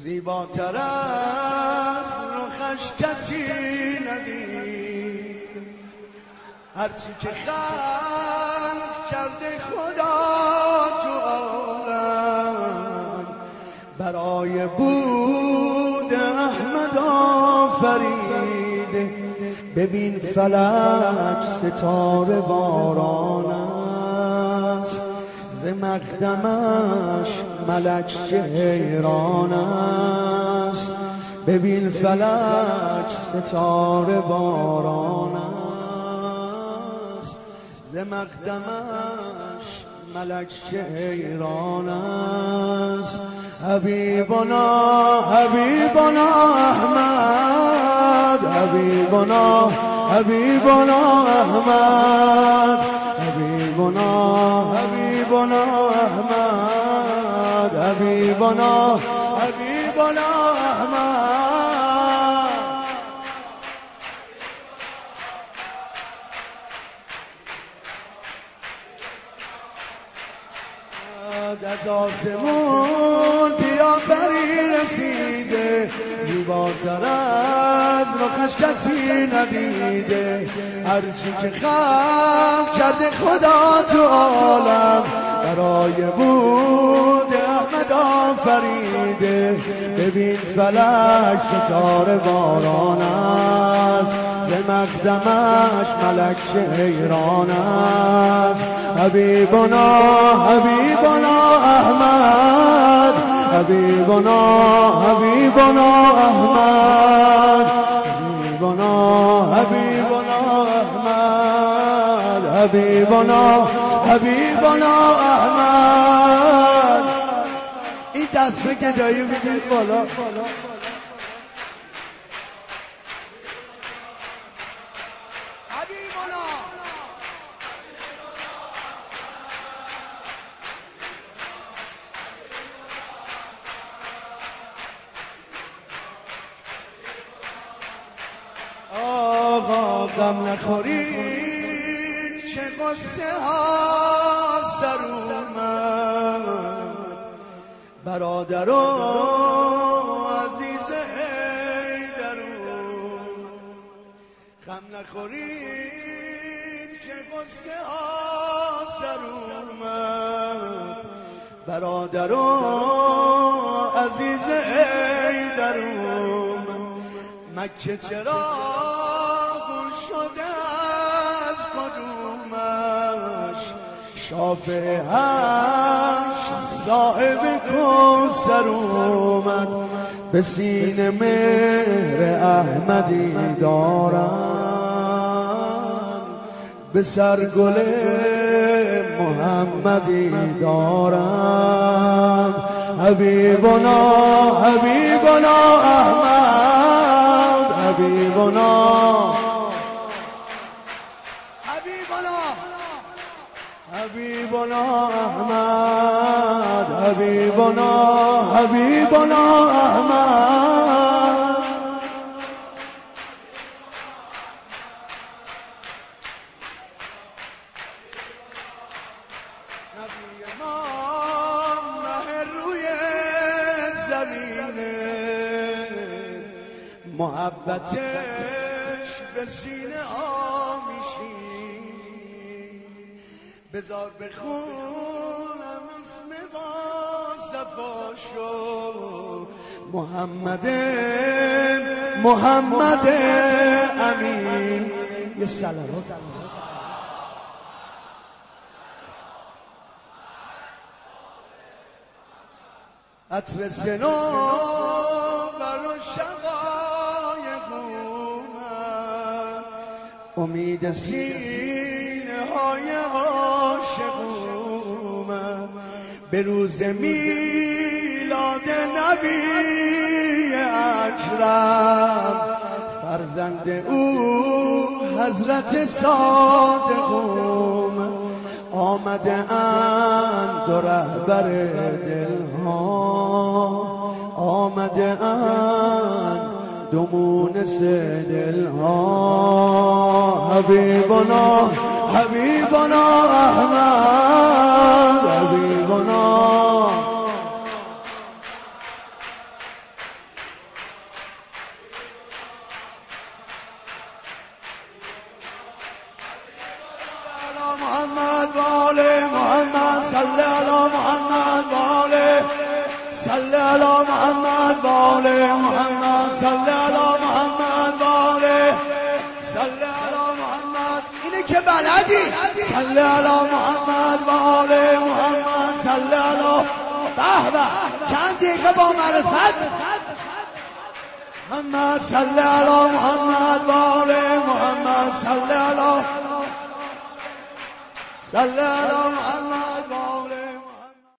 زیباتر از رخش کسی ندید، هرچی که خلق کرده خدا تو عالم برای بود احمد آفرید. ببین فلک ستاره باران است، ز مقدمش ملک چه حیران است. ببین فلک ستاره باران است، ز مقدمش ملک چه حیران است. حبیبنا حبیبنا احمد، حبیبنا حبیبنا احمد، حبیبنا حبیبنا احمد، حبیبنا حبیبنا احمد. از آسمون پیامبری رسیده، زیباتر از رخش کسی ندیده. هرچی که خلق کرده خدا تو عالم برای بود احمد آفریده. ببین فلک ستاره باران است، به مقدمش ملک چه حیران است. حبیبنا حبیبنا احمد، حبیبنا حبیبنا احمد، حبیبنا حبیبنا احمد، حبیبنا حبیبنا احمد. این دسته که دایی بگید بالا. آقا غم نخورید چه غصه ها سر اومد، برادر و عزیز حیدرون. غم نخورید چه غصه ها سر اومد، برادر و عزیز حیدرون. مکه چرا گل شده از قدومش، شافع هشت صاحب کوثر اومد. به سینه مهر احمدی دارم، به سر گل محمدی دارم. حبیبنا حبیبنا احمد، حبیبنا حبیبنا حبیبنا احمد، حبیبنا حبیبنا احمد. نبی ما مه روی زمینه، محبتش به سینه آمیشی. بذار بخونم اسم با صفاشو، محمد محمد امین. یه سلام عطر سنو برو شقایقونم، امید سینه های عاشقونم. به روز میلاد نبی اکرم، فرزند او حضرت صادقوم. آمده اند و رهبر دلها، آمده اند دو مونس دلها. حبیبنا حبیبنا احمد، حبیبنا محمد و آل محمد صل علی محمد و آل صل علی محمد و آل محمد صل علی محمد و آل صل علی محمد. اینه که بلدی صل علی محمد و آل محمد صل علی. به به چند دقیقه با معرفت محمد صل علی محمد و آل محمد صل علی صل علی محمد